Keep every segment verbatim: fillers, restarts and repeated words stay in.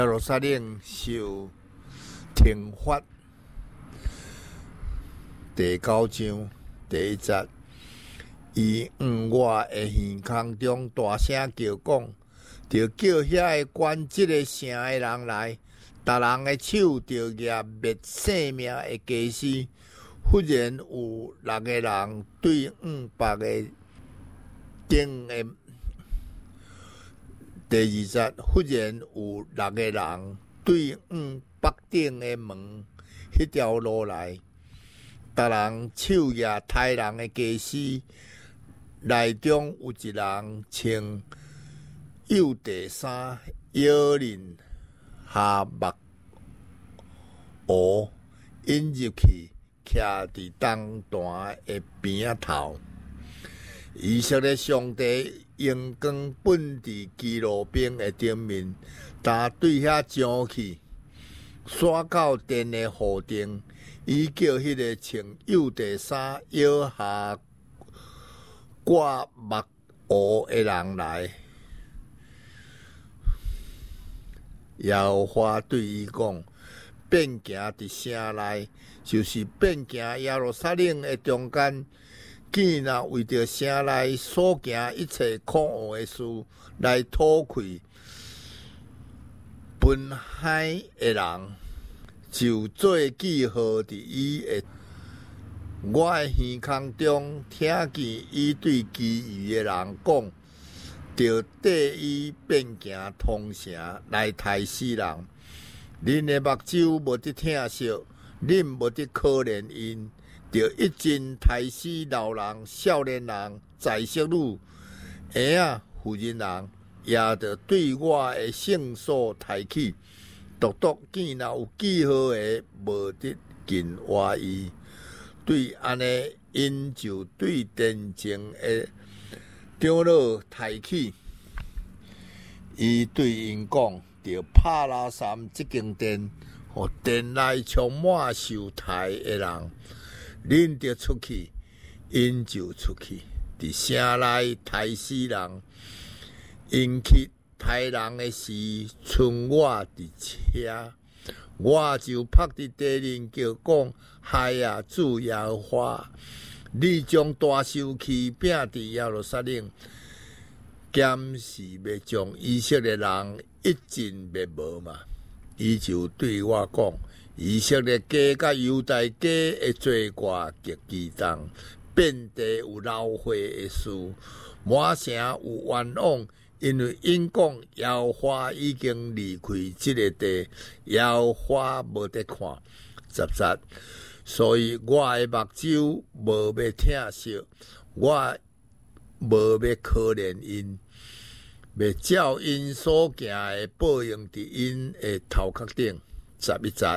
耶路撒冷受惩罚第九章第一节，伊往我的耳孔中大声叫讲，就叫遐个管即个城的人来，逐人的手就举灭性命的家私。忽然有六个人对五百个顶的。第二节，忽然有六个人对五北顶的门迄条路来，逐人手举杀人的家私，内中有一人穿幼地衫，腰领下目袄，引入去，徛伫东段的边仔头。以色列上帝用光本伫基路兵的顶面，但对遐将去，刷到殿的护顶，伊叫迄个穿幼地衫、腰下挂目袄的人来。耶和华对伊讲：变行伫城内，就是变行耶路撒冷的中间。见若为着城内所行一切可恶的事来讨开分海的人，就做记号伫伊的。我的耳孔中听见伊对其余的人讲，着缀伊变行通城来杀死人。恁的目睭无得听惜，恁无得可怜因。就一尽杀死老人、少年人、在色女、婴仔、妇人人，也着对我的圣所抬起。独独见若有记号的，无得近活伊。对安尼，因就对殿前的长老抬起。伊对因讲：着拍拉山即间殿，互殿内充满受杀的人。恁着出去，因就出去，伫城内杀死人。因去杀人的时，剩我伫车，我就拍伫地面叫讲：嗨啊，主耶和华！你将大受气拼伫耶路撒冷，监是要将以色列人一尽灭无嘛？伊就对我讲：以色列家甲犹大家的罪过极其重，遍地有流血的事，满城有冤枉，因为因讲耶和华已经离开这个地，耶和华无得看。十节，所以我的目睭无要听惜，我无要可怜因，要照因所行的报应伫因的头壳顶。十一节，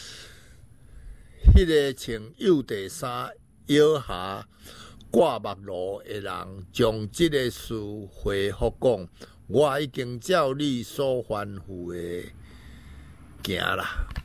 迄个穿幼地衫、腰下挂目袄的人，将即个事回复讲：我已经照你所吩咐的行啦。